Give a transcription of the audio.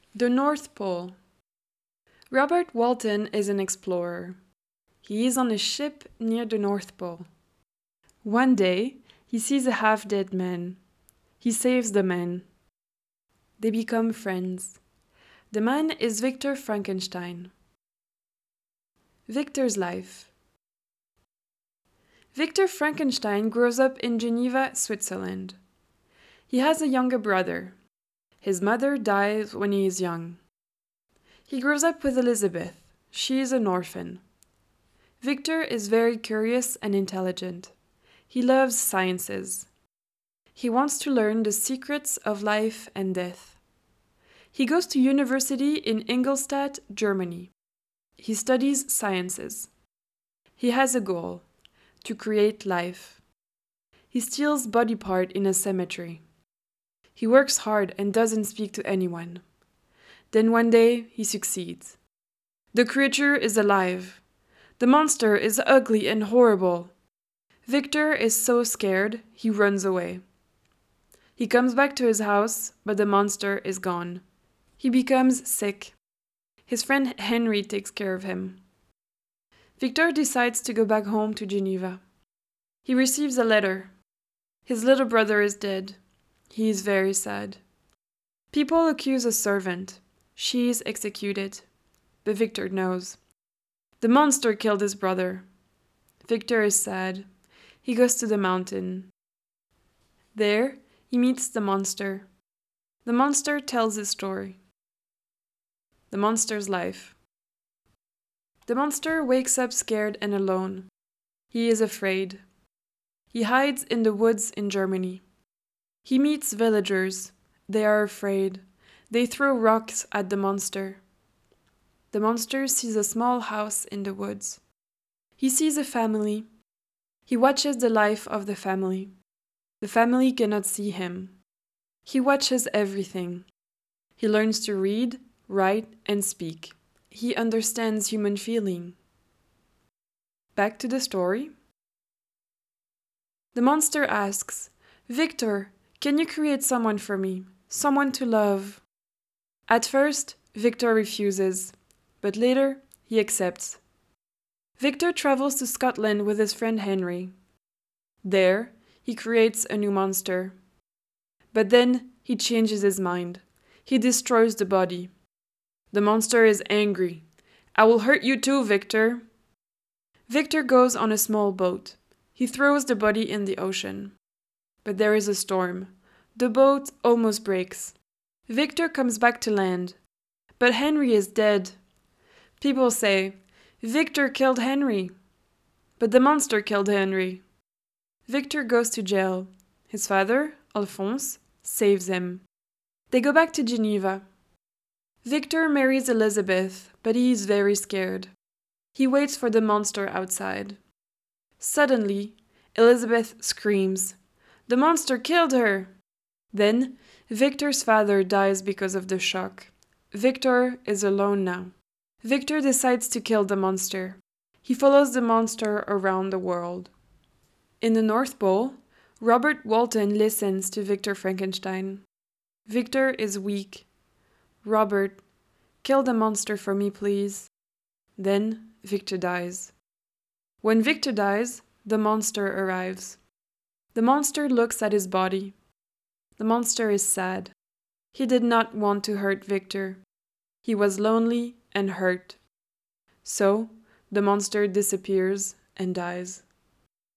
The North Pole. Robert Walton is an explorer. He is on a ship near the North Pole. One day, he sees a half-dead man. He saves the man. They become friends. The man is Victor Frankenstein. Victor's life. Victor Frankenstein grows up in Geneva, Switzerland. He has a younger brother. His mother dies when he is young. He grows up with Elizabeth. She is an orphan. Victor is very curious and intelligent. He loves sciences. He wants to learn the secrets of life and death. He goes to university in Ingolstadt, Germany. He studies sciences. He has a goal: to create life. He steals body part in a cemetery. He works hard and doesn't speak to anyone. Then one day he succeeds. The creature is alive. The monster is ugly and horrible. Victor is so scared, he runs away. He comes back to his house, but the monster is gone. He becomes sick. His friend Henry takes care of him. Victor decides to go back home to Geneva. He receives a letter. His little brother is dead. He is very sad. People accuse a servant. She is executed. But Victor knows. The monster killed his brother. Victor is sad. He goes to the mountain. There, he meets the monster. The monster tells his story. The monster's life. The monster wakes up scared and alone. He is afraid. He hides in the woods in Germany. He meets villagers. They are afraid. They throw rocks at the monster. The monster sees a small house in the woods. He sees a family. He watches the life of the family. The family cannot see him. He watches everything. He learns to read, write, and speak. He understands human feeling. Back to the story. The monster asks, "Victor, can you create someone for me? Someone to love?" At first, Victor refuses, but later he accepts. Victor travels to Scotland with his friend Henry. There, he creates a new monster. But then he changes his mind. He destroys the body. The monster is angry. "I will hurt you too, Victor." Victor goes on a small boat. He throws the body in the ocean. But there is a storm. The boat almost breaks. Victor comes back to land. But Henry is dead. People say, "Victor killed Henry." But the monster killed Henry. Victor goes to jail. His father, Alphonse, saves him. They go back to Geneva. Victor marries Elizabeth, but he is very scared. He waits for the monster outside. Suddenly, Elizabeth screams, "The monster killed her!" Then, Victor's father dies because of the shock. Victor is alone now. Victor decides to kill the monster. He follows the monster around the world. In the North Pole, Robert Walton listens to Victor Frankenstein. Victor is weak. "Robert, kill the monster for me, please." Then Victor dies. When Victor dies, the monster arrives. The monster looks at his body. The monster is sad. He did not want to hurt Victor. He was lonely and hurt. So, the monster disappears and dies.